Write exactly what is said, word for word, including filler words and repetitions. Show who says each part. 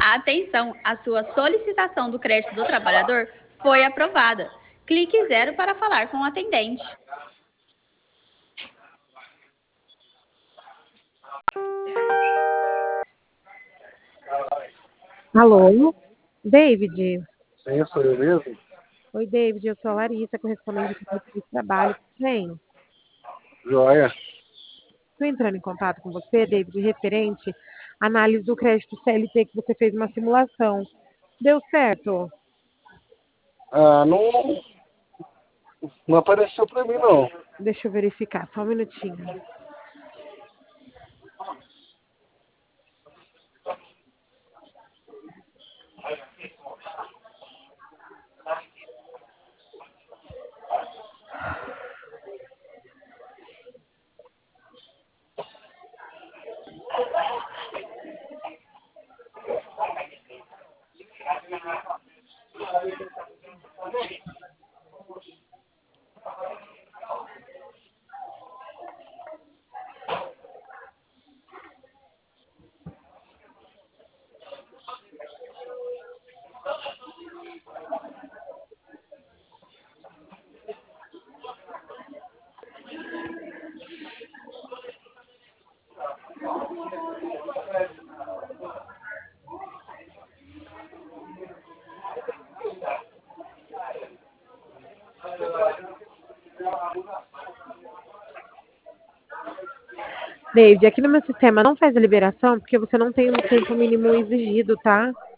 Speaker 1: Atenção, a sua solicitação do crédito do trabalhador foi aprovada. Clique zero para falar com o atendente.
Speaker 2: Alô, David?
Speaker 3: Sim, sou eu mesmo?
Speaker 2: Oi, David, eu sou a Larissa, correspondente do Grupo de Trabalho. Tudo bem?
Speaker 3: Joia.
Speaker 2: Estou entrando em contato com você, David, referente à análise do crédito C L T que você fez uma simulação. Deu certo?
Speaker 3: Ah, não, não apareceu pra mim, não.
Speaker 2: Deixa eu verificar, só um minutinho. David, aqui no meu sistema não faz a liberação porque você não tem o tempo mínimo exigido, tá?